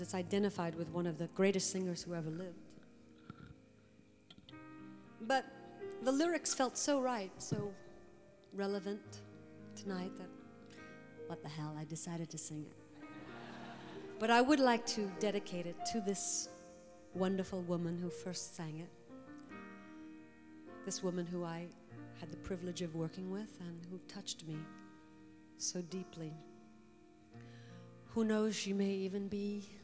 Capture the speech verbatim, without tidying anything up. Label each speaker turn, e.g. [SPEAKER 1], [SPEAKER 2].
[SPEAKER 1] It's identified with one of the greatest singers who ever lived. But the lyrics felt so right, so relevant tonight that, what the hell, I decided to sing it. But I would like to dedicate it to this wonderful woman who first sang it. This woman who I had the privilege of working with and who touched me so deeply. Who knows, she may even be